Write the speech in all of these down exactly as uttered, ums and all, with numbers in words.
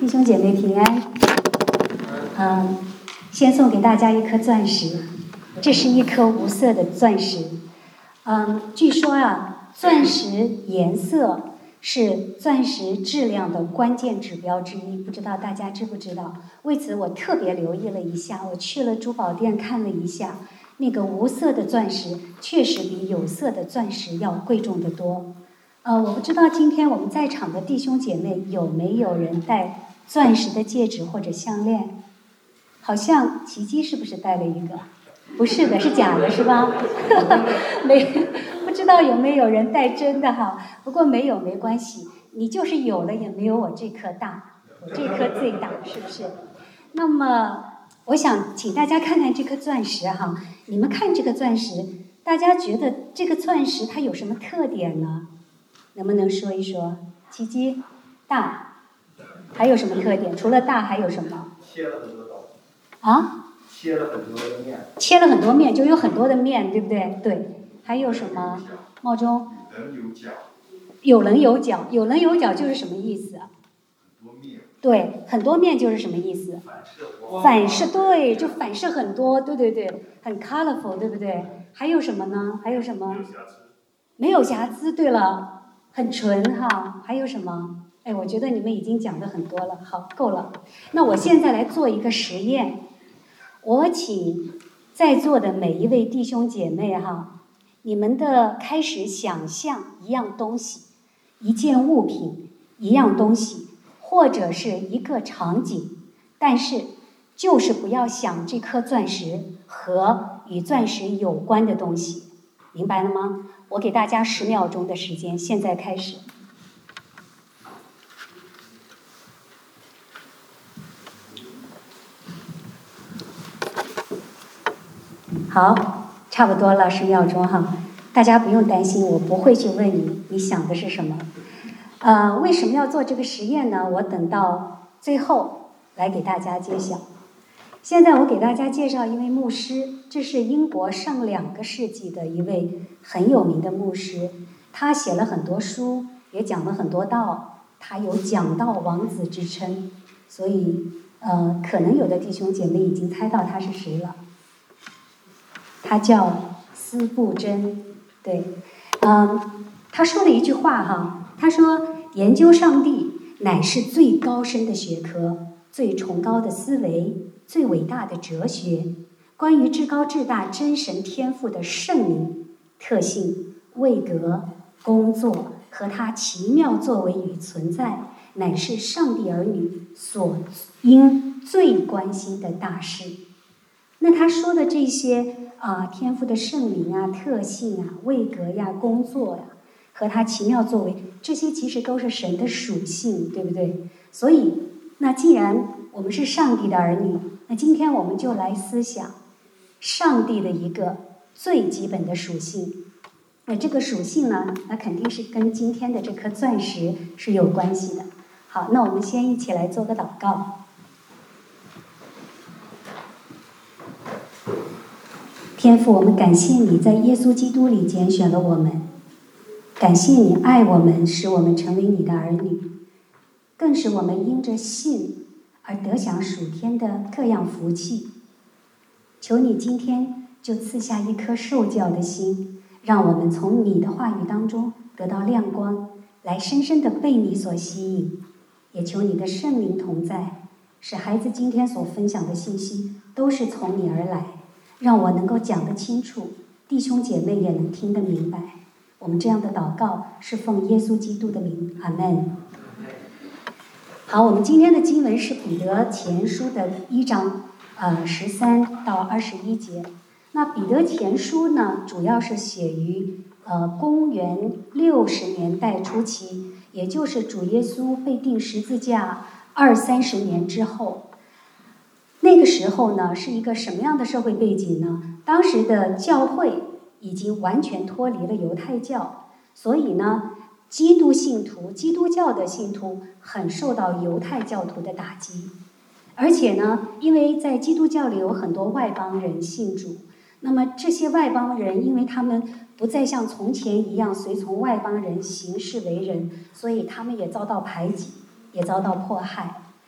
弟兄姐妹平安。嗯，先送给大家一颗钻石，这是一颗无色的钻石。嗯，据说啊，钻石颜色是钻石质量的关键指标之一，不知道大家知不知道？为此我特别留意了一下，我去了珠宝店看了一下，那个无色的钻石确实比有色的钻石要贵重得多。呃，我不知道今天我们在场的弟兄姐妹有没有人戴钻石的戒指或者项链？好像琪琪是不是戴了一个？不是的，是假的，是吧？没，不知道有没有人戴真的哈。不过没有没关系，你就是有了也没有我这颗大，我这颗最大，是不是？那么我想请大家看看这颗钻石哈，你们看这个钻石，大家觉得这个钻石它有什么特点呢？能不能说一说？奇迹，大，还有什么特点？除了大还有什么？ 切了很多刀。 啊？ 切了很多的面。 切了很多面，就有很多的面，对不对？对。还有什么？茂中？ 有棱有角。 有棱有角，有棱有角就是什么意思？ 很多面。 对，很多面就是什么意思？ 反射光。 反射，对，就反射很多，对对对，很 colorful， 对不对？还有什么呢？还有什么？没有瑕疵。对了。很纯哈，还有什么？哎，我觉得你们已经讲的很多了，好，够了。那我现在来做一个实验，我请在座的每一位弟兄姐妹哈，你们的开始想象一样东西，一件物品，一样东西，或者是一个场景，但是就是不要想这颗钻石和与钻石有关的东西，明白了吗？我给大家十秒钟的时间，现在开始。好，差不多了，十秒钟哈，大家不用担心，我不会去问你你想的是什么。呃，为什么要做这个实验呢？我等到最后来给大家揭晓。现在我给大家介绍一位牧师，这是英国上两个世纪的一位很有名的牧师，他写了很多书，也讲了很多道，他有讲道王子之称，所以呃，可能有的弟兄姐妹已经猜到他是谁了。他叫司布真，对，嗯，他说了一句话哈，他说研究上帝乃是最高深的学科，最崇高的思维，最伟大的哲学，关于至高至大真神天赋的圣名、特性、位格、工作和他奇妙作为与存在，乃是上帝儿女所应最关心的大事。那他说的这些啊、呃，天赋的圣名啊、特性啊、位格呀、工作呀，和他奇妙作为，这些其实都是神的属性，对不对？所以，那既然我们是上帝的儿女，那今天我们就来思想上帝的一个最基本的属性。那这个属性呢，那肯定是跟今天的这颗钻石是有关系的。好，那我们先一起来做个祷告。天父，我们感谢你在耶稣基督里拣选了我们，感谢你爱我们，使我们成为你的儿女，更使我们因着信而得享属天的各样福气。求你今天就赐下一颗受教的心，让我们从你的话语当中得到亮光，来深深地被你所吸引。也求你的圣灵同在，使孩子今天所分享的信息都是从你而来，让我能够讲得清楚，弟兄姐妹也能听得明白。我们这样的祷告是奉耶稣基督的名，阿们。好，我们今天的经文是彼得前书的一章，呃，十三到二十一节。那彼得前书呢，主要是写于呃公元六十年代初期，也就是主耶稣被钉十字架二三十年之后。那个时候呢，是一个什么样的社会背景呢？当时的教会已经完全脱离了犹太教，所以呢，基督信徒、基督教的信徒很受到犹太教徒的打击。而且呢，因为在基督教里有很多外邦人信主，那么这些外邦人因为他们不再像从前一样随从外邦人行事为人，所以他们也遭到排挤，也遭到迫害。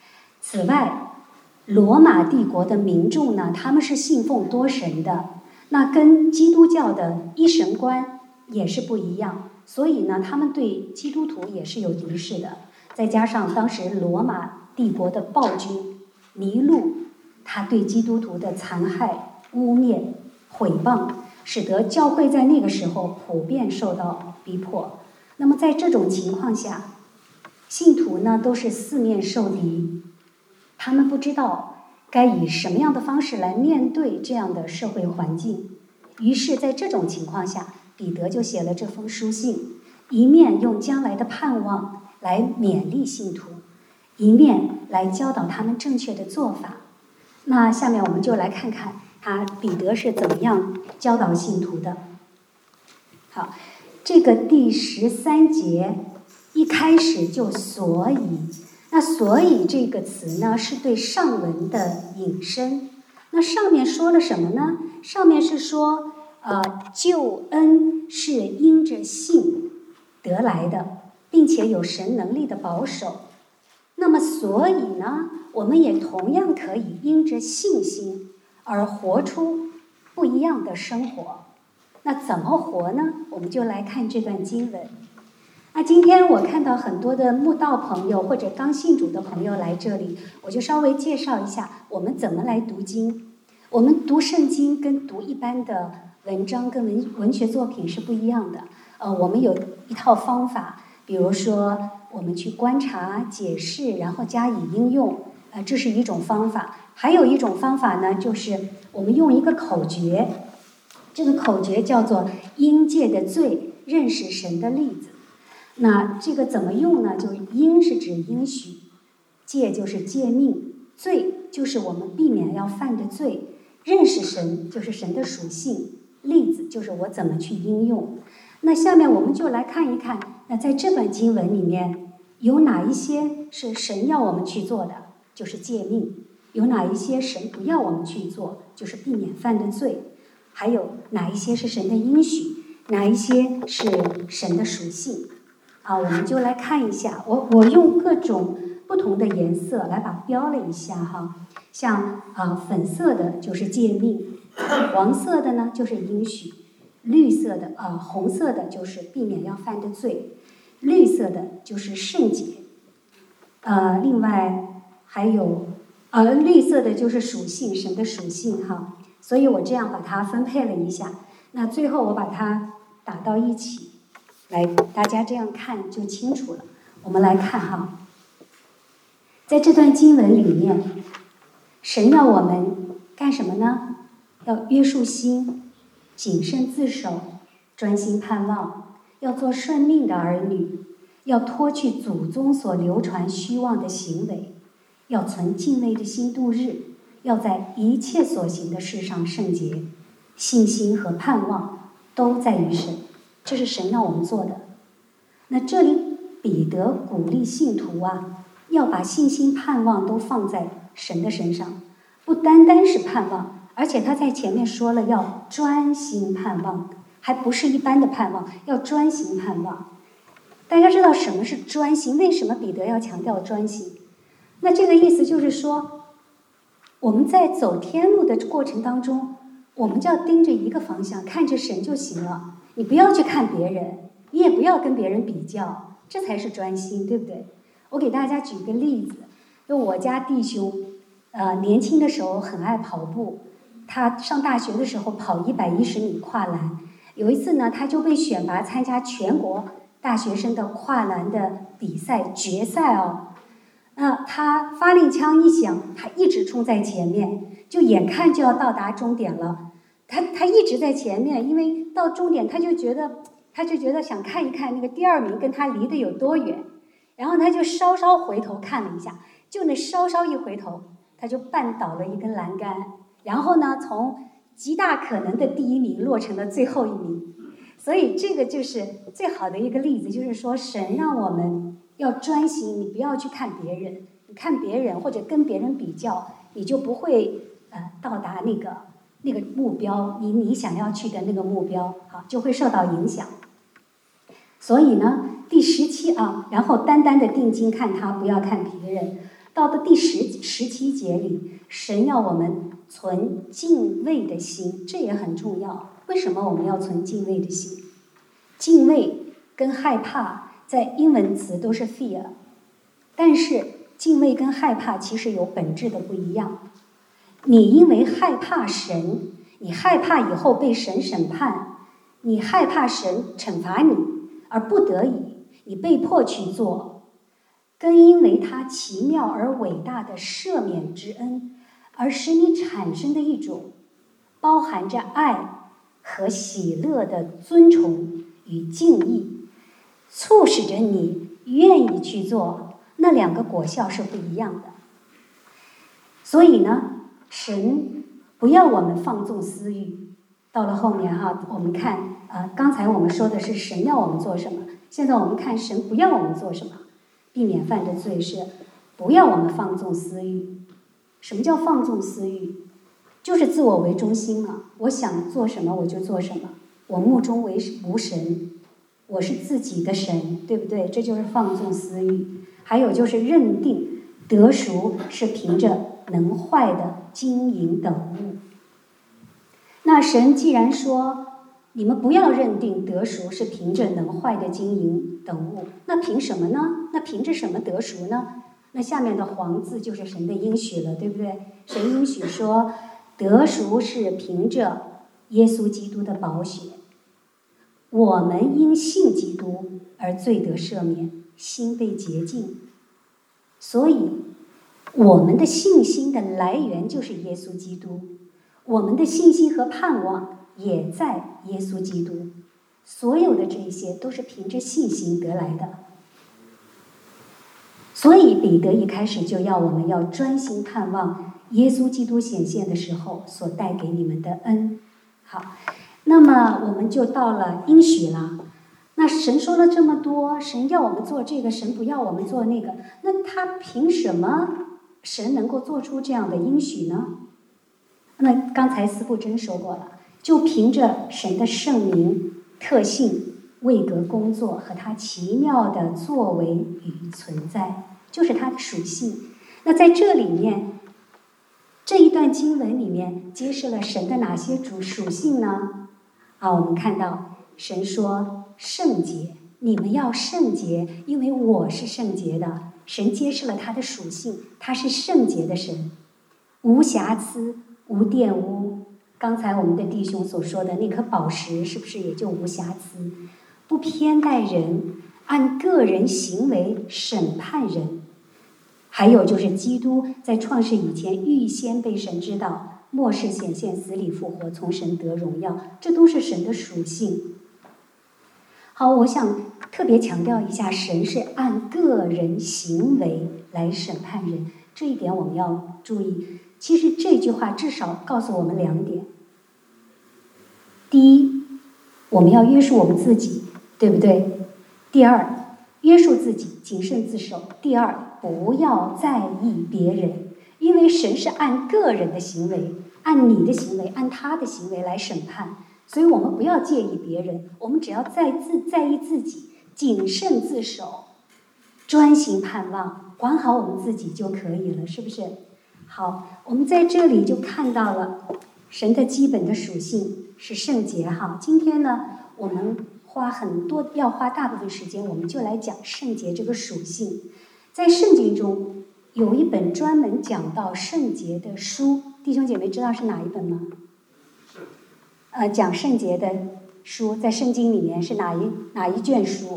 此外，罗马帝国的民众呢，他们是信奉多神的，那跟基督教的一神观也是不一样，所以呢，他们对基督徒也是有敌视的。再加上当时罗马帝国的暴君尼禄，他对基督徒的残害、污蔑、毁谤，使得教会在那个时候普遍受到逼迫。那么在这种情况下，信徒呢都是四面受敌，他们不知道该以什么样的方式来面对这样的社会环境。于是在这种情况下，彼得就写了这封书信，一面用将来的盼望来勉励信徒，一面来教导他们正确的做法。那下面我们就来看看他彼得是怎么样教导信徒的。好，这个第十三节一开始就所以，那所以这个词呢是对上文的引申。那上面说了什么呢？上面是说呃，救恩是因着信得来的，并且有神能力的保守。那么所以呢，我们也同样可以因着信心而活出不一样的生活。那怎么活呢？我们就来看这段经文。那今天我看到很多的慕道朋友或者刚信主的朋友来这里，我就稍微介绍一下我们怎么来读经。我们读圣经跟读一般的文章跟文文学作品是不一样的。呃，我们有一套方法，比如说我们去观察、解释，然后加以应用，呃，这是一种方法。还有一种方法呢，就是我们用一个口诀，这个口诀叫做“因借的罪，认识神的例子”。那这个怎么用呢？就是因是指应许，戒就是诫命，罪就是我们避免要犯的罪，认识神就是神的属性，例子就是我怎么去应用。那下面我们就来看一看，那在这本经文里面有哪一些是神要我们去做的，就是诫命；有哪一些神不要我们去做，就是避免犯的罪；还有哪一些是神的应许，哪一些是神的属性。啊，我们就来看一下，我我用各种不同的颜色来把标了一下哈，像啊粉色的就是诫命，黄色的呢就是应许，绿色的啊红色的就是避免要犯的罪，绿色的就是圣洁，呃另外还有呃绿色的就是属性，神的属性哈，所以我这样把它分配了一下，那最后我把它打到一起。来，大家这样看就清楚了。我们来看哈，在这段经文里面，神要我们干什么呢？要约束心，谨慎自守，专心盼望，要做顺命的儿女，要脱去祖宗所流传虚妄的行为，要存敬畏的心度日，要在一切所行的事上圣洁，信心和盼望都在于神。这是神让我们做的。那这里彼得鼓励信徒啊，要把信心盼望都放在神的身上，不单单是盼望，而且他在前面说了要专心盼望，还不是一般的盼望，要专心盼望。大家知道什么是专心？为什么彼得要强调专心？那这个意思就是说，我们在走天路的过程当中，我们就要盯着一个方向，看着神就行了。你不要去看别人，你也不要跟别人比较，这才是专心，对不对？我给大家举个例子，就我家弟兄，呃，年轻的时候很爱跑步，他上大学的时候跑一百一十米跨栏，有一次呢，他就被选拔参加全国大学生的跨栏的比赛决赛哦。那他发令枪一响，他一直冲在前面，就眼看就要到达终点了。他他一直在前面，因为到终点他就觉得他就觉得想看一看那个第二名跟他离得有多远，然后他就稍稍回头看了一下，就那稍稍一回头，他就绊倒了一根栏杆，然后呢，从极大可能的第一名落成了最后一名。所以这个就是最好的一个例子，就是说神让我们要专心，你不要去看别人，你看别人或者跟别人比较，你就不会呃到达那个那个目标，你你想要去的那个目标，好，就会受到影响。所以呢，第十七啊，然后单单的定睛看他，不要看别人。 到了第十十七节里，神要我们存敬畏的心，这也很重要。为什么我们要存敬畏的心？敬畏跟害怕在英文词都是 fear， 但是敬畏跟害怕其实有本质的不一样。你因为害怕神，你害怕以后被神审判，你害怕神惩罚你，而不得已你被迫去做，跟因为他奇妙而伟大的赦免之恩而使你产生的一种包含着爱和喜乐的尊崇与敬意，促使着你愿意去做，那两个果效是不一样的。所以呢，神不要我们放纵私欲。到了后面哈，我们看呃，刚才我们说的是神要我们做什么，现在我们看神不要我们做什么。避免犯的罪是不要我们放纵私欲。什么叫放纵私欲？就是自我为中心嘛，我想做什么我就做什么，我目中为无神，我是自己的神，对不对？这就是放纵私欲。还有就是认定得赎是凭着能坏的金银等物。那神既然说你们不要认定得赎是凭着能坏的金银等物，那凭什么呢？那凭着什么得赎呢？那下面的黄字就是神的应许了，对不对？神应许说得赎是凭着耶稣基督的宝血，我们因信基督而罪得赦免，心被洁净。所以我们的信心的来源就是耶稣基督，我们的信心和盼望也在耶稣基督，所有的这些都是凭着信心得来的。所以彼得一开始就要我们要专心盼望耶稣基督显现的时候所带给你们的恩。好，那么我们就到了应许了。那神说了这么多，神要我们做这个，神不要我们做那个，那他凭什么神能够做出这样的应许呢？那刚才司布真说过了，就凭着神的圣名、特性、位格工作和他奇妙的作为与存在，就是他的属性。那在这里面，这一段经文里面揭示了神的哪些主属性呢？啊，我们看到神说圣洁，你们要圣洁，因为我是圣洁的。神揭示了他的属性，他是圣洁的神，无瑕疵、无玷污。刚才我们的弟兄所说的那颗宝石是不是也就无瑕疵？不偏待人，按个人行为审判人。还有就是基督在创世以前预先被神知道，末世显现，死里复活，从神得荣耀，这都是神的属性。好，我想特别强调一下，神是按个人行为来审判人，这一点我们要注意。其实这句话至少告诉我们两点。第一，我们要约束我们自己，对不对？第二，约束自己，谨慎自守。第二，不要在意别人，因为神是按个人的行为，按你的行为，按他的行为来审判。所以我们不要介意别人，我们只要在自在意自己，谨慎自守，专心盼望，管好我们自己就可以了，是不是？好，我们在这里就看到了神的基本的属性是圣洁哈。今天呢，我们花很多要花大部分时间，我们就来讲圣洁这个属性。在圣经中有一本专门讲到圣洁的书，弟兄姐妹知道是哪一本吗？呃，讲圣洁的书在圣经里面是哪一哪一卷书？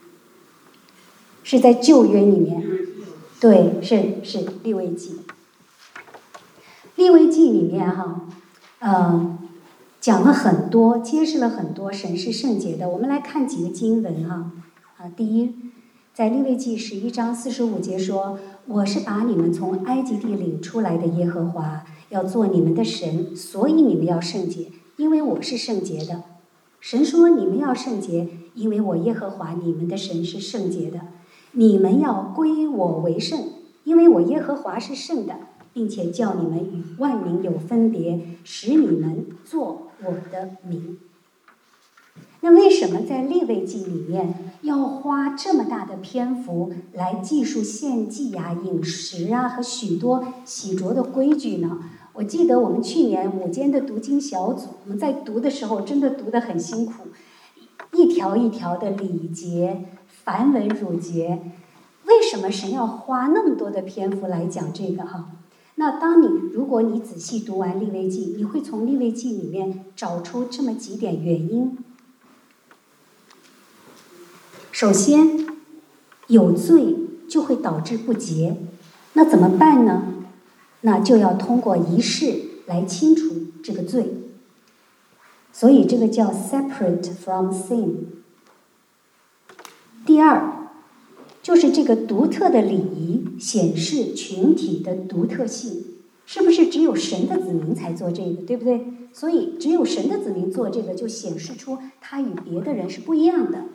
是在旧约里面，对，是是利未记。利未记里面哈，呃，讲了很多，揭示了很多神是圣洁的。我们来看几个经文哈。啊，第一，在利未记十一章四十五节说：“我是把你们从埃及地领出来的耶和华，要做你们的神，所以你们要圣洁。”因为我是圣洁的，神说你们要圣洁，因为我耶和华你们的神是圣洁的。你们要归我为圣，因为我耶和华是圣的，并且叫你们与万民有分别，使你们做我的民。 那为什么在利未记里面要花这么大的篇幅来记述献祭啊、饮食啊和许多洗濯的规矩呢？我记得我们去年午间的读经小组，我们在读的时候真的读得很辛苦，一条一条的礼节、繁文缛节。为什么神要花那么多的篇幅来讲这个哈？那当你如果你仔细读完利未记，你会从利未记里面找出这么几点原因。首先，有罪就会导致不洁，那怎么办呢？那就要通过仪式来清除这个罪，所以这个叫 separate from sin。 第二，就是这个独特的礼仪显示群体的独特性，是不是只有神的子民才做这个，对不对？所以只有神的子民做这个，就显示出他与别的人是不一样的，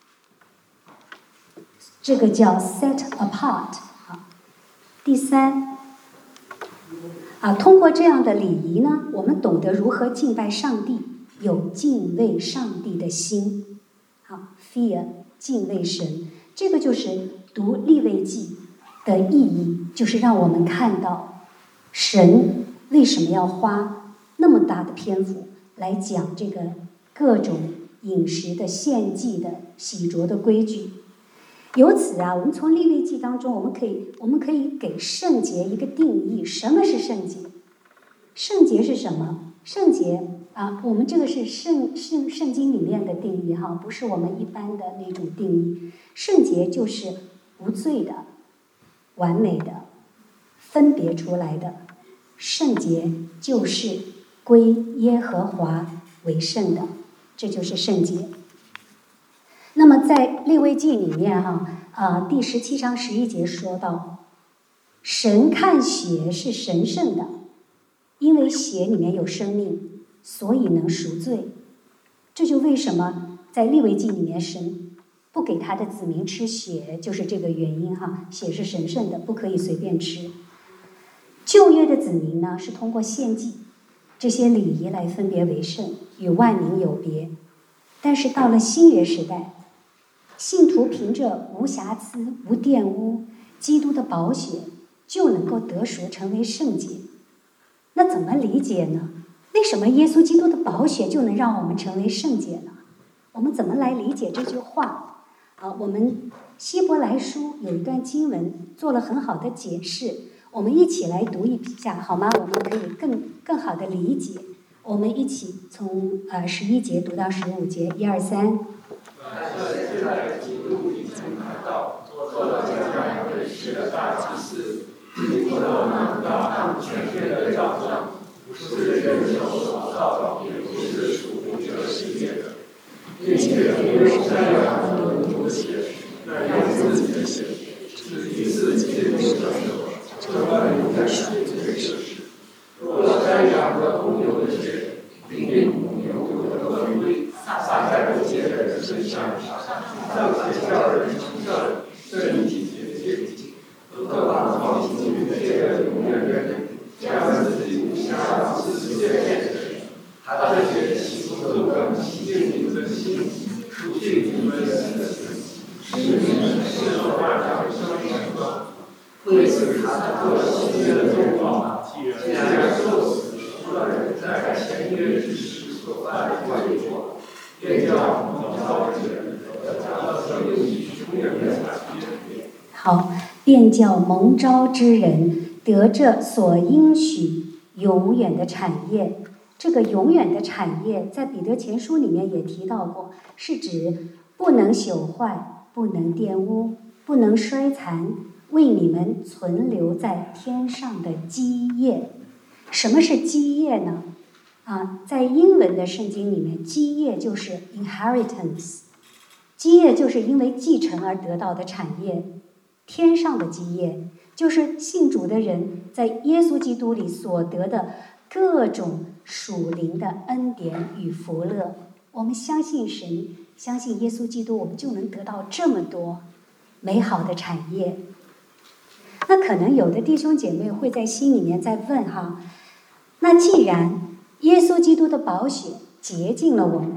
这个叫 set apart。 第三啊，通过这样的礼仪呢，我们懂得如何敬拜上帝，有敬畏上帝的心。好 ，fear 敬畏神，这个就是读利未记的意义，就是让我们看到神为什么要花那么大的篇幅来讲这个各种饮食的、献祭的、洗濯的规矩。由此啊，我们从利未记当中，我们可以我们可以给圣洁一个定义。什么是圣洁？圣洁是什么？圣洁啊，我们这个是圣圣圣经里面的定义哈，不是我们一般的那种定义。圣洁就是无罪的、完美的、分别出来的。圣洁就是归耶和华为圣的，这就是圣洁。那么在利未记里面哈，啊，第十七章十一节说到，神看血是神圣的，因为血里面有生命，所以能赎罪。这就为什么在利未记里面神不给他的子民吃血，就是这个原因哈，血是神圣的，不可以随便吃。旧约的子民呢，是通过献祭这些礼仪来分别为圣，与万民有别。但是到了新约时代，信徒凭着无瑕疵、无玷污基督的宝血，就能够得赎，成为圣洁。那怎么理解呢？为什么耶稣基督的宝血就能让我们成为圣洁呢？我们怎么来理解这句话？啊，我们希伯来书有一段经文做了很好的解释，我们一起来读一下好吗？我们可以更更好的理解。我们一起从呃十一节读到十五节，一二三。 现在基督已经来到，做了这样的事的大祭司，经过了那大汉全天的照亮，不是人手所造的，也不是属乎这世界的，并且不用瞻仰人的血，乃用自己的血，是一次接触的手，这万有的赎罪之事。若瞻仰了公牛的血，并并公牛的恶律撒在不洁的人身上，让邪教人成圣，身体洁净。何况放弃这个永远人，将自己无瑕到世界面前，他的血洗净了洗净你们的心，除净你们的死，使你们是所万象生成的。为此他特新约的中报，既然受死，除了人在前约之时所犯的罪过，便叫蒙召之人得着生命永远的产业。 好，便叫蒙召之人得这所应许永远的产业。这个永远的产业在彼得前书里面也提到过，是指不能朽坏，不能玷污，不能衰残，为你们存留在天上的基业。什么是基业呢？啊，在英文的圣经里面，基业就是 inheritance， 基业就是因为继承而得到的产业。天上的基业就是信主的人在耶稣基督里所得的各种属灵的恩典与福乐。我们相信神，相信耶稣基督，我们就能得到这么多美好的产业。那可能有的弟兄姐妹会在心里面在问哈，那既然耶稣基督的宝血洁净了我们，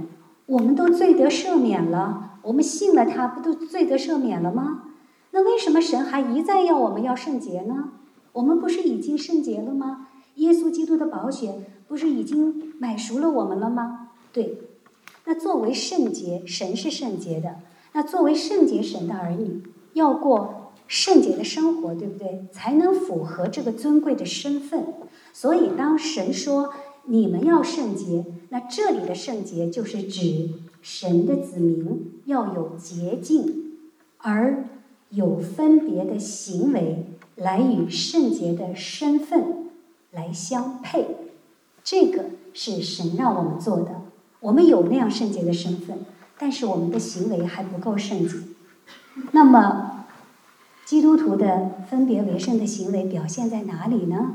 我们都罪得赦免了，我们信了他，不都罪得赦免了吗？那为什么神还一再要我们要圣洁呢？我们不是已经圣洁了吗？耶稣基督的宝血不是已经买赎了我们了吗？对。那作为圣洁，神是圣洁的，那作为圣洁神的儿女，要过圣洁的生活，对不对？才能符合这个尊贵的身份。所以当神说你们要圣洁，那这里的圣洁就是指神的子民要有洁净，而有分别的行为来与圣洁的身份来相配。这个是神让我们做的。我们有那样圣洁的身份，但是我们的行为还不够圣洁。那么基督徒的分别为圣的行为表现在哪里呢？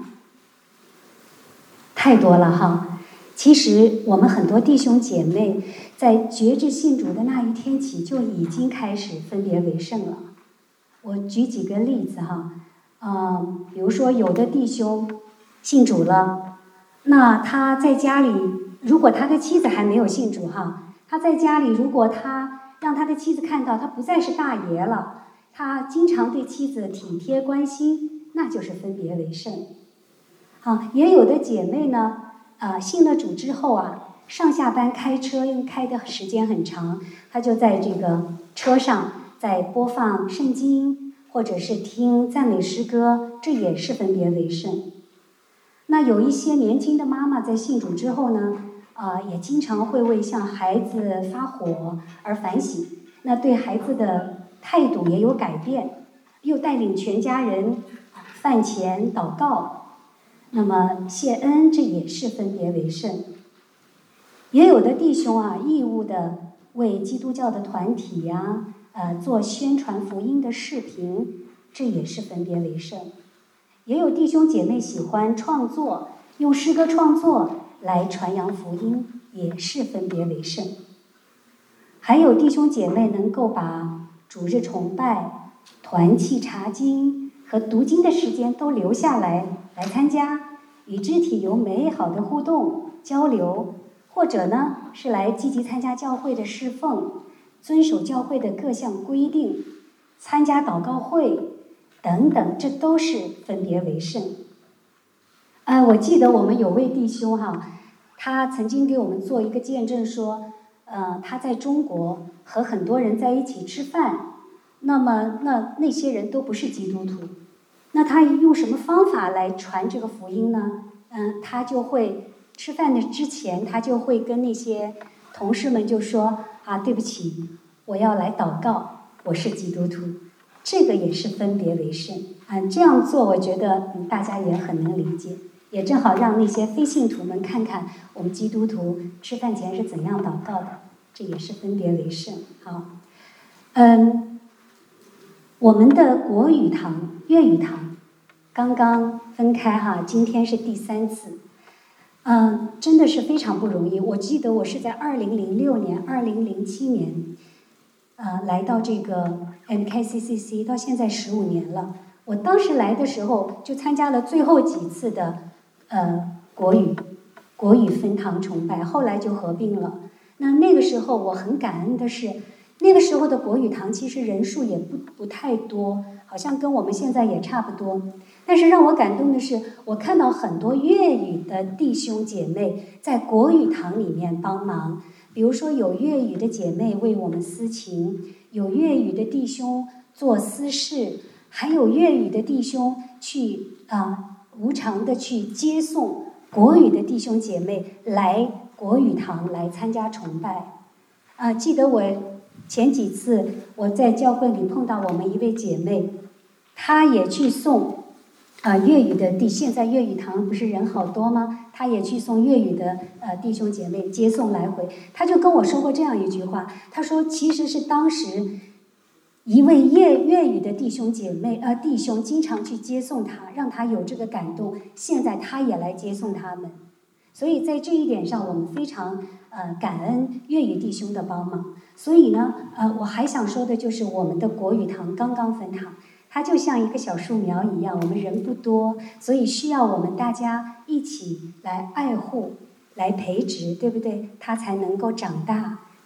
太多了哈。其实我们很多弟兄姐妹在决志信主的那一天起就已经开始分别为圣了。我举几个例子哈，呃，比如说有的弟兄信主了，那他在家里，如果他的妻子还没有信主哈，他在家里如果他让他的妻子看到他不再是大爷了，他经常对妻子体贴关心，那就是分别为圣。好，也有的姐妹呢，呃，信了主之后啊，上下班开车，因为开的时间很长，她就在这个车上在播放圣经，或者是听赞美诗歌，这也是分别为圣。那有一些年轻的妈妈在信主之后呢，呃，也经常会为向孩子发火而反省，那对孩子的态度也有改变，又带领全家人饭前祷告。那么谢恩，这也是分别为圣。也有的弟兄啊，义务的为基督教的团体呀、啊，呃，做宣传福音的视频，这也是分别为圣。也有弟兄姐妹喜欢创作，用诗歌创作来传扬福音，也是分别为圣。还有弟兄姐妹能够把主日崇拜、团契查经和读经的时间都留下来来参加，与肢体有美好的互动交流，或者呢是来积极参加教会的侍奉，遵守教会的各项规定，参加祷告会等等，这都是分别为圣。呃，我记得我们有位弟兄哈，他曾经给我们做一个见证说，呃，他在中国和很多人在一起吃饭，那么那那些人都不是基督徒，那他用什么方法来传这个福音呢？嗯、呃，他就会吃饭的之前，他就会跟那些同事们就说啊，对不起，我要来祷告，我是基督徒。这个也是分别为圣啊、呃，这样做我觉得、嗯、大家也很能理解，也正好让那些非信徒们看看我们基督徒吃饭前是怎样祷告的，这也是分别为圣。好，嗯，我们的国语堂、粤语堂刚刚分开哈，今天是第三次，嗯，真的是非常不容易。我记得我是在二零零六年、二零零七年，呃，来到这个 M K C C C， 到现在十五年了。我当时来的时候就参加了最后几次的呃国语国语分堂崇拜，后来就合并了。那那个时候我很感恩的是，那个时候的国语堂其实人数也不不太多，好像跟我们现在也差不多。但是让我感动的是，我看到很多粤语的弟兄姐妹在国语堂里面帮忙，比如说有粤语的姐妹为我们司琴，有粤语的弟兄做司事，还有粤语的弟兄去啊、呃、无偿的去接送国语的弟兄姐妹来国语堂来参加崇拜。啊、呃，记得我前几次我在教会里碰到我们一位姐妹，她也去送啊、呃、粤语的弟，现在粤语堂不是人好多吗？她也去送粤语的呃弟兄姐妹接送来回。她就跟我说过这样一句话，她说其实是当时一位粤粤语的弟兄姐妹呃弟兄经常去接送她，让她有这个感动，现在她也来接送他们。所以在这一点上我们非常呃感恩粤语弟兄的帮忙。所以呢呃我还想说的就是我们的国语堂刚刚分堂，它就像一个小树苗一样，我们人不多，所以需要我们大家一起来爱护来培植，对不对？它才能够长大，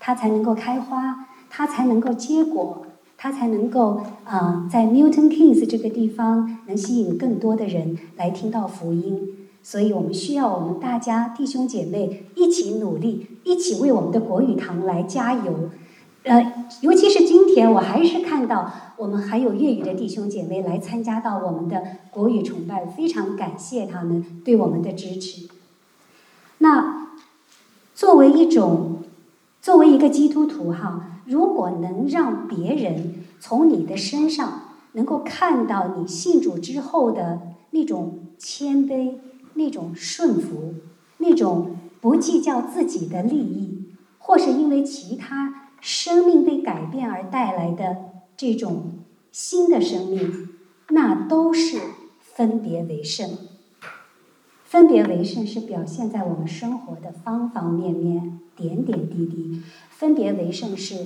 它才能够开花，它才能够结果，它才能够啊、呃，在 Milton Keynes 这个地方能吸引更多的人来听到福音。所以我们需要我们大家弟兄姐妹一起努力，一起为我们的国语堂来加油。呃，尤其是今天，我还是看到我们还有粤语的弟兄姐妹来参加到我们的国语崇拜，非常感谢他们对我们的支持。那作为一种，作为一个基督徒哈，如果能让别人从你的身上能够看到你信主之后的那种谦卑、那种顺服、那种不计较自己的利益，或是因为其他生命被改变而带来的这种新的生命，那都是分别为圣。分别为圣是表现在我们生活的方方面面、点点滴滴。分别为圣是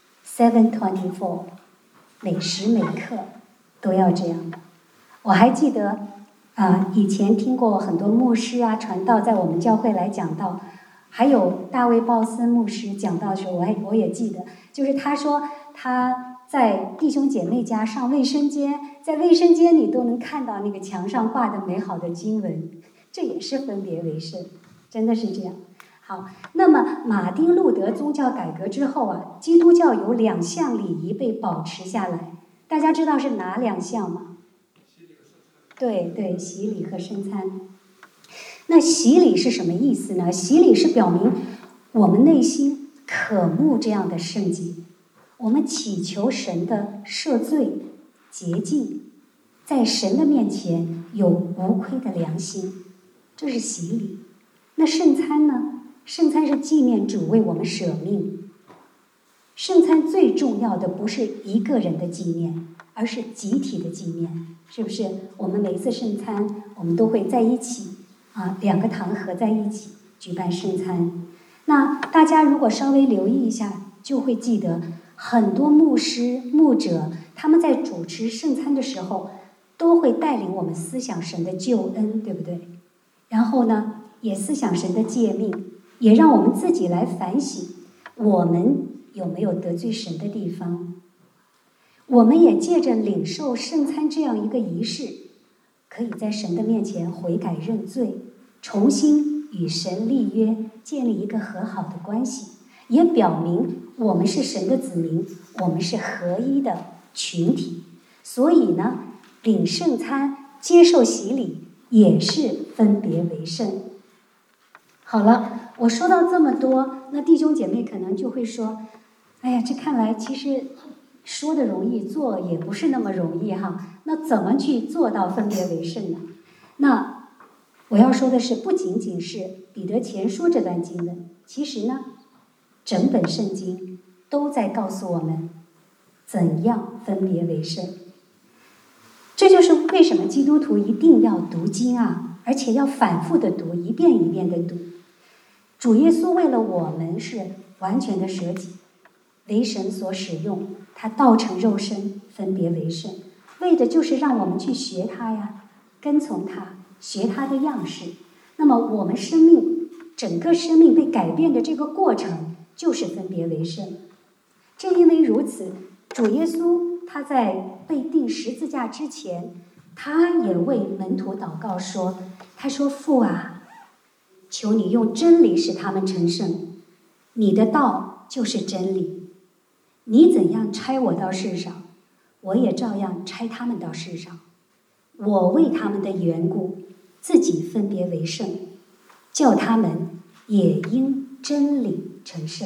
seven twenty four， 每时每刻都要这样的。我还记得啊、呃，以前听过很多牧师啊、传道在我们教会来讲道。还有大卫鲍森牧师讲到的时候，我还我也记得，就是他说他在弟兄姐妹家上卫生间，在卫生间里都能看到那个墙上挂的美好的经文，这也是分别为圣，真的是这样。好，那么马丁路德宗教改革之后啊，基督教有两项礼仪被保持下来，大家知道是哪两项吗？对对，洗礼和圣餐。那洗礼是什么意思呢？洗礼是表明我们内心渴慕这样的圣洁，我们祈求神的赦罪、洁净，在神的面前有无愧的良心，这是洗礼。那圣餐呢？圣餐是纪念主为我们舍命。圣餐最重要的不是一个人的纪念，而是集体的纪念，是不是？我们每一次圣餐，我们都会在一起。啊，两个堂合在一起举办圣餐。那大家如果稍微留意一下，就会记得很多牧师、牧者他们在主持圣餐的时候，都会带领我们思想神的救恩，对不对？然后呢，也思想神的诫命，也让我们自己来反省，我们有没有得罪神的地方。我们也借着领受圣餐这样一个仪式，可以在神的面前悔改认罪，重新与神立约，建立一个和好的关系，也表明我们是神的子民，我们是合一的群体。所以呢，领圣餐、接受洗礼也是分别为圣。好了，我说到这么多，那弟兄姐妹可能就会说，哎呀，这看来其实说的容易，做也不是那么容易哈。那怎么去做到分别为圣呢？那我要说的是，不仅仅是彼得前书这段经文，其实呢，整本圣经都在告诉我们怎样分别为圣。这就是为什么基督徒一定要读经啊，而且要反复的读，一遍一遍的读。主耶稣为了我们是完全的舍己，为神所使用，他道成肉身，分别为圣，为的就是让我们去学他呀，跟从他，学他的样式。那么我们生命整个生命被改变的这个过程就是分别为圣。正因为如此，主耶稣他在被钉十字架之前，他也为门徒祷告说，他说，父啊，求你用真理使他们成圣，你的道就是真理，你怎样差我到世上，我也照样差他们到世上。我为他们的缘故自己分别为圣，叫他们也因真理成圣。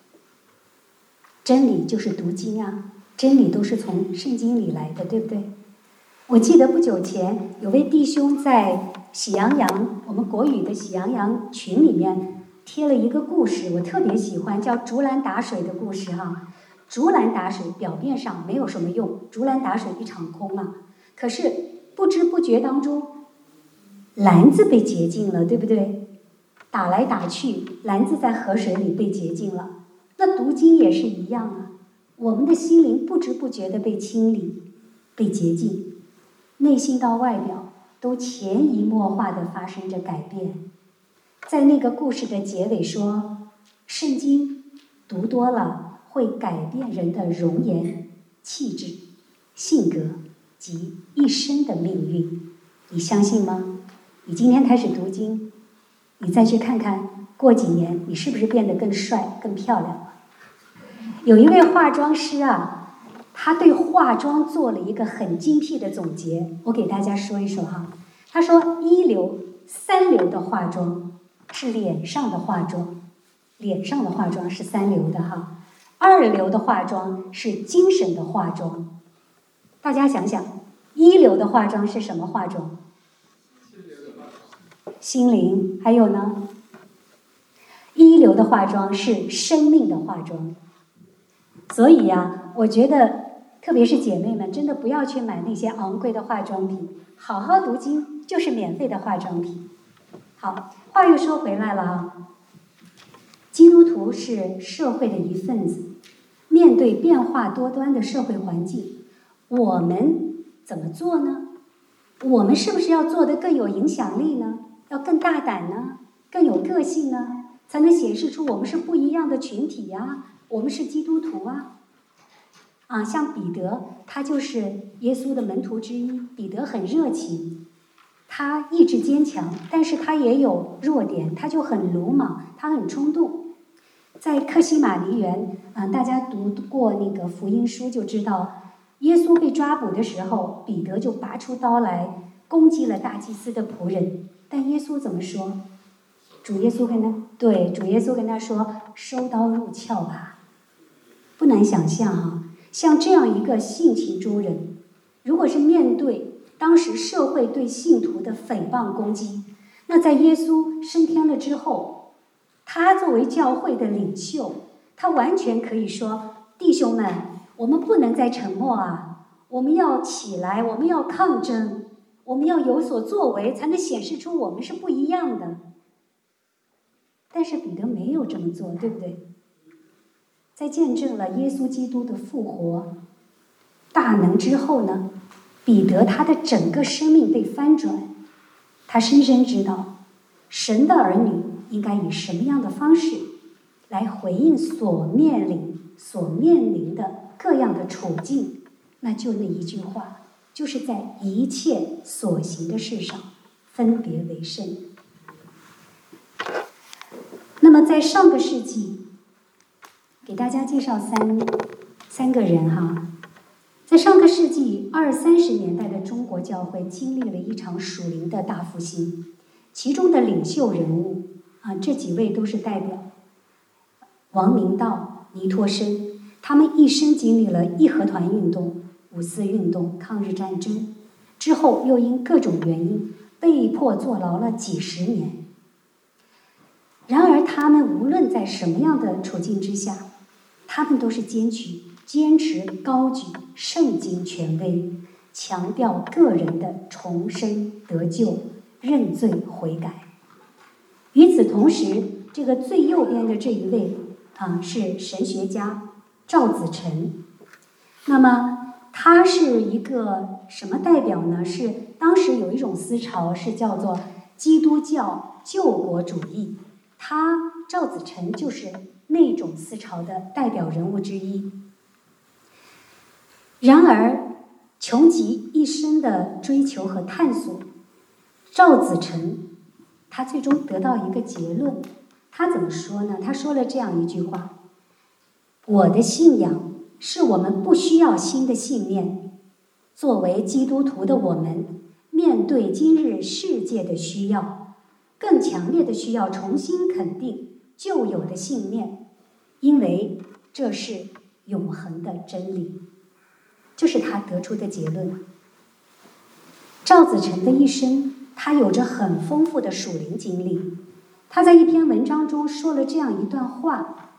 真理就是读经啊，真理都是从圣经里来的，对不对？我记得不久前有位弟兄在喜羊羊，我们国语的喜羊羊群里面贴了一个故事，我特别喜欢，叫竹篮打水的故事哈。竹篮打水表面上没有什么用，竹篮打水一场空啊，可是不知不觉当中，篮子被洁净了，对不对？打来打去，篮子在河水里被洁净了。那读经也是一样啊，我们的心灵不知不觉地被清理、被洁净，内心到外表都潜移默化地发生着改变。在那个故事的结尾说，圣经读多了会改变人的容颜、气质、性格及一生的命运。你相信吗？你今天开始读经，你再去看看，过几年你是不是变得更帅、更漂亮了？有一位化妆师啊，他对化妆做了一个很精辟的总结，我给大家说一说哈。他说，一流、三流的化妆是脸上的化妆，脸上的化妆是三流的哈。二流的化妆是精神的化妆。大家想想，一流的化妆是什么化妆？心灵。还有呢？一流的化妆是生命的化妆。所以呀，我觉得特别是姐妹们，真的不要去买那些昂贵的化妆品，好好读经就是免费的化妆品。好，话又说回来了啊，基督徒是社会的一份子，面对变化多端的社会环境，我们怎么做呢？我们是不是要做得更有影响力呢？要更大胆呢？更有个性呢？才能显示出我们是不一样的群体呀，我们是基督徒啊。啊，像彼得，他就是耶稣的门徒之一。彼得很热情，他意志坚强，但是他也有弱点，他就很鲁莽，他很冲动。在客西马尼园，啊，大家读过那个福音书就知道，耶稣被抓捕的时候，彼得就拔出刀来攻击了大祭司的仆人。但耶稣怎么说？主耶稣跟他对主耶稣跟他说：“收刀入鞘吧。”不难想象啊，像这样一个性情中人，如果是面对当时社会对信徒的诽谤攻击，那在耶稣升天了之后，他作为教会的领袖，他完全可以说：“弟兄们，我们不能再沉默啊，我们要起来，我们要抗争，我们要有所作为，才能显示出我们是不一样的。”但是彼得没有这么做，对不对？在见证了耶稣基督的复活大能之后呢，彼得他的整个生命被翻转，他深深知道神的儿女应该以什么样的方式来回应所面临所面临的各样的处境。那就那一句话，就是在一切所行的事上分别为圣。那么在上个世纪，给大家介绍三三个人哈。在上个世纪二三十年代的中国教会经历了一场属灵的大复兴，其中的领袖人物啊，这几位都是代表王明道、倪柝声，他们一生经历了义和团运动、五四运动、抗日战争，之后又因各种原因被迫坐牢了几十年。然而他们无论在什么样的处境之下，他们都是坚持坚持高举圣经权威，强调个人的重生得救、认罪悔改。与此同时，这个最右边的这一位啊，是神学家赵子晨。那么他是一个什么代表呢？是当时有一种思潮是叫做基督教救国主义，他赵子晨就是那种思潮的代表人物之一。然而穷极一生的追求和探索，赵子晨他最终得到一个结论。他怎么说呢？他说了这样一句话：我的信仰是我们不需要新的信念，作为基督徒的我们，面对今日世界的需要，更强烈的需要重新肯定旧有的信念，因为这是永恒的真理。这是他得出的结论。赵子晨的一生，他有着很丰富的属灵经历。他在一篇文章中说了这样一段话，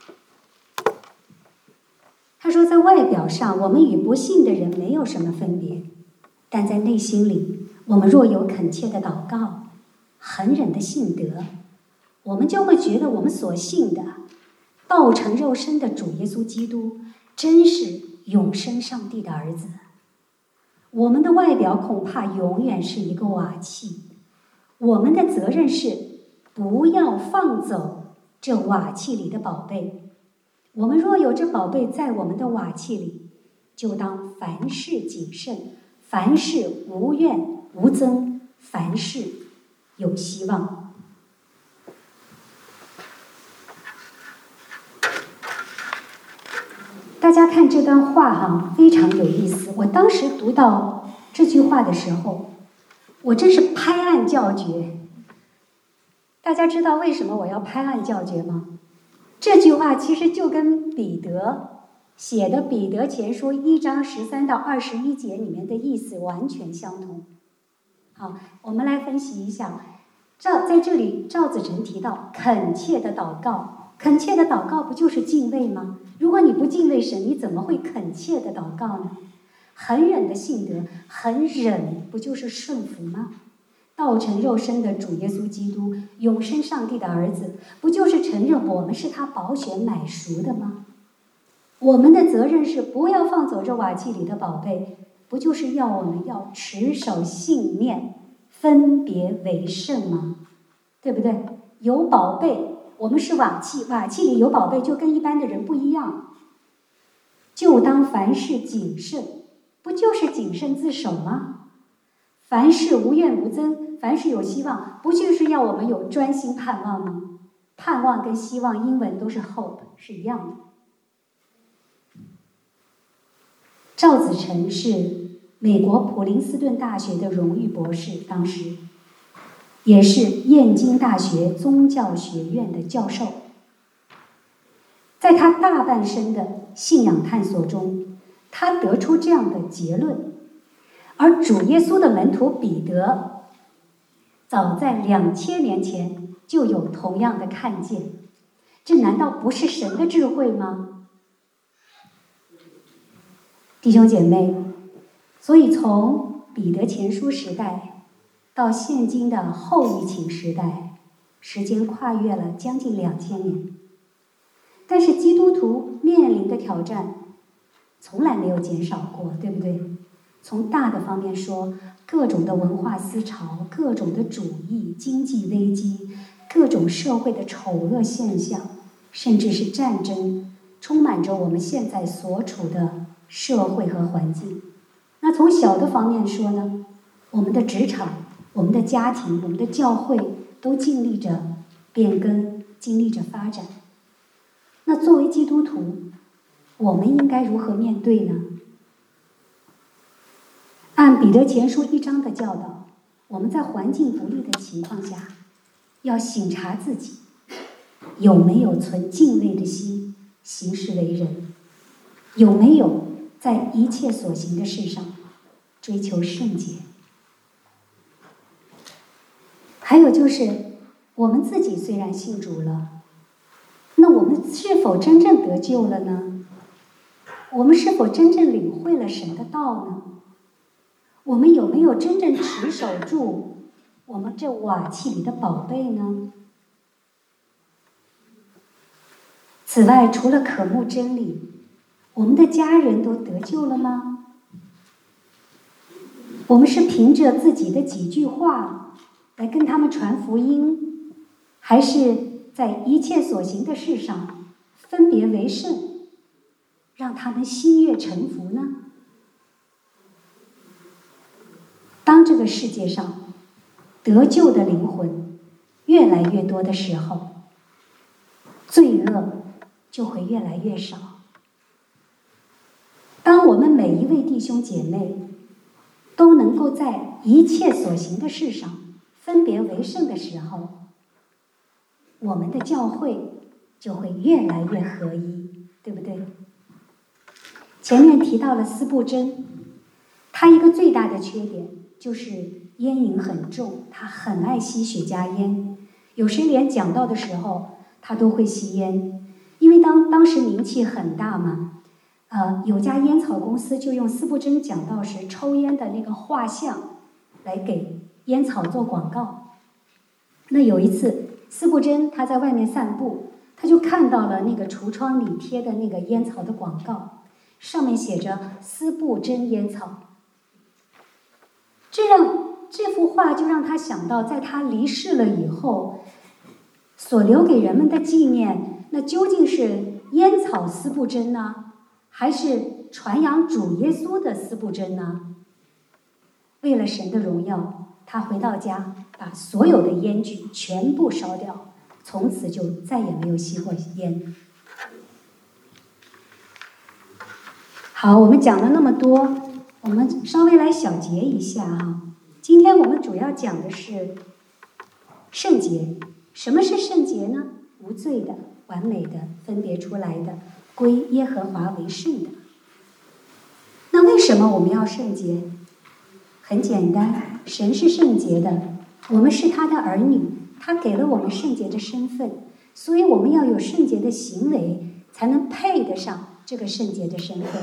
他说，在外表上我们与不信的人没有什么分别，但在内心里，我们若有恳切的祷告、恒忍的信德，我们就会觉得我们所信的道成肉身的主耶稣基督真是永生上帝的儿子。我们的外表恐怕永远是一个瓦器，我们的责任是不要放走这瓦器里的宝贝， 我们若有这宝贝在我们的瓦器里，就当凡事谨慎，凡事无怨无憎，凡事有希望。大家看这段话哈，非常有意思。我当时读到这句话的时候，我真是拍案叫绝。大家知道为什么我要拍案叫绝吗？这句话其实就跟彼得写的《彼得前书》一章十三到二十一节里面的意思完全相同。好，我们来分析一下。赵在这里，赵子晨提到恳切的祷告，恳切的祷告不就是敬畏吗？如果你不敬畏神，你怎么会恳切的祷告呢？恒忍的信德，恒忍不就是顺服吗？道成肉身的主耶稣基督，永生上帝的儿子，不就是承认我们是他宝血买赎的吗？我们的责任是不要放走这瓦器里的宝贝，不就是要我们要持守信念，分别为圣吗？对不对？有宝贝，我们是瓦器，瓦器里有宝贝就跟一般的人不一样。就当凡事谨慎，不就是谨慎自守吗？凡事无怨无憎，凡事有希望，不就是要我们有专心盼望吗？盼望跟希望英文都是 hope， 是一样的。赵子晨是美国普林斯顿大学的荣誉博士，当时也是燕京大学宗教学院的教授。在他大半生的信仰探索中，他得出这样的结论。而主耶稣的门徒彼得，早在两千年前就有同样的看见，这难道不是神的智慧吗？弟兄姐妹，所以从彼得前书时代到现今的后疫情时代，时间跨越了将近两千年，但是基督徒面临的挑战从来没有减少过，对不对？从大的方面说，各种的文化思潮，各种的主义，经济危机，各种社会的丑恶现象，甚至是战争，充满着我们现在所处的社会和环境。那从小的方面说呢，我们的职场，我们的家庭，我们的教会都经历着变更，经历着发展。那作为基督徒，我们应该如何面对呢？按彼得前书一章的教导，我们在环境不利的情况下，要省察自己有没有存敬畏的心，行事为人，有没有在一切所行的事上追求圣洁。还有就是，我们自己虽然信主了，那我们是否真正得救了呢？我们是否真正领会了神的道呢？我们有没有真正持守住我们这瓦器里的宝贝呢？此外，除了渴慕真理，我们的家人都得救了吗？我们是凭着自己的几句话来跟他们传福音，还是在一切所行的事上分别为圣，让他们心悦诚服呢？当这个世界上得救的灵魂越来越多的时候，罪恶就会越来越少。当我们每一位弟兄姐妹都能够在一切所行的事上分别为圣的时候，我们的教会就会越来越合一，对不对？前面提到了司布真，他一个最大的缺点就是烟瘾很重，他很爱吸雪茄烟，有时连讲道的时候他都会吸烟，因为当当时名气很大嘛，呃，有家烟草公司就用司布真讲道时抽烟的那个画像来给烟草做广告。那有一次，司布真他在外面散步，他就看到了那个橱窗里贴的那个烟草的广告，上面写着司布真烟草。这让这幅画就让他想到，在他离世了以后，所留给人们的纪念，那究竟是烟草丝布针呢，还是传扬主耶稣的丝布针呢？为了神的荣耀，他回到家，把所有的烟具全部烧掉，从此就再也没有吸过烟。好，我们讲了那么多，我们稍微来小结一下哈。今天我们主要讲的是圣洁。什么是圣洁呢？无罪的、完美的、分别出来的，归耶和华为圣的。那为什么我们要圣洁？很简单，神是圣洁的，我们是他的儿女，他给了我们圣洁的身份，所以我们要有圣洁的行为，才能配得上这个圣洁的身份。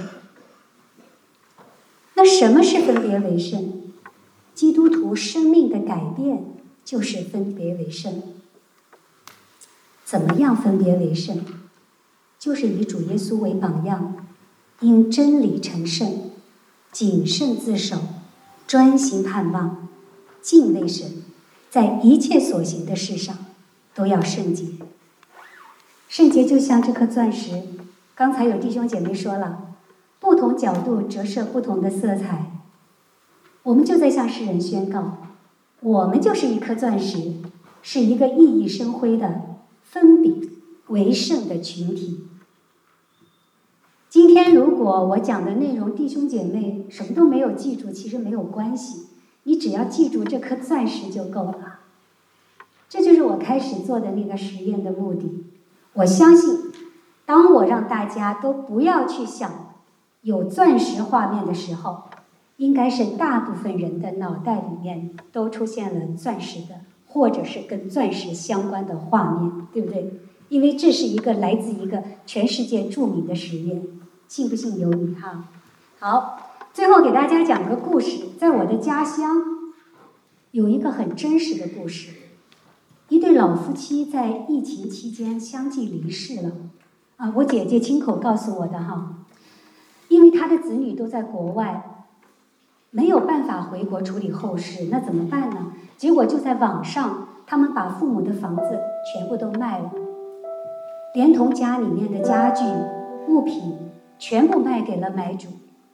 那什么是分别为圣？基督徒生命的改变就是分别为圣。怎么样分别为圣？就是以主耶稣为榜样，因真理成圣，谨慎自守，专心盼望，敬畏神，在一切所行的事上都要圣洁。圣洁就像这颗钻石，刚才有弟兄姐妹说了，不同角度折射不同的色彩。我们就在向世人宣告，我们就是一颗钻石，是一个熠熠生辉的分别为圣的群体。今天如果我讲的内容弟兄姐妹什么都没有记住，其实没有关系，你只要记住这颗钻石就够了。这就是我开始做的那个实验的目的。我相信当我让大家都不要去想有钻石画面的时候，应该是大部分人的脑袋里面都出现了钻石的或者是跟钻石相关的画面，对不对？因为这是一个来自一个全世界著名的实验，信不信由你哈。好，最后给大家讲个故事。在我的家乡有一个很真实的故事，一对老夫妻在疫情期间相继离世了啊，我姐姐亲口告诉我的哈。因为他的子女都在国外，没有办法回国处理后事，那怎么办呢？结果就在网上，他们把父母的房子全部都卖了，连同家里面的家具、物品全部卖给了买主。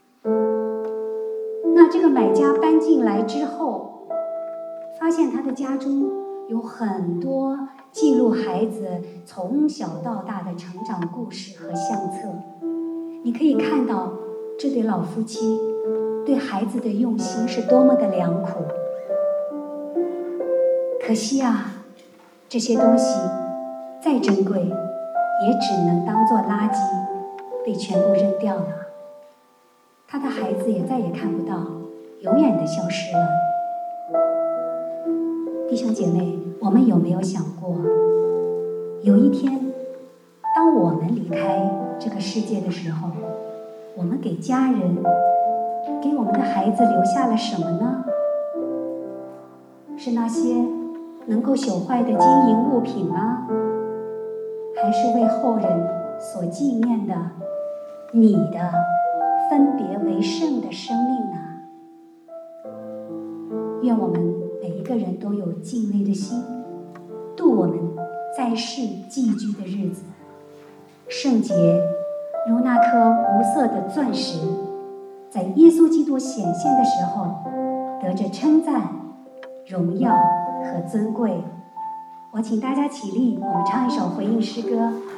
那这个买家搬进来之后，发现他的家中有很多记录孩子从小到大的成长故事和相册。你可以看到这对老夫妻对孩子的用心是多么的良苦。可惜啊，这些东西再珍贵，也只能当作垃圾被全部扔掉了。他的孩子也再也看不到，永远的消失了。弟兄姐妹，我们有没有想过，有一天当我们离开这个世界的时候，我们给家人给我们的孩子留下了什么呢？是那些能够朽坏的金银物品吗？还是为后人所纪念的你的分别为圣的生命呢？愿我们每一个人都有敬畏的心，度我们在世寄居的日子。圣洁如那颗无色的钻石，在耶稣基督显现的时候，得着称赞、荣耀和尊贵。我请大家起立，我们唱一首回应诗歌。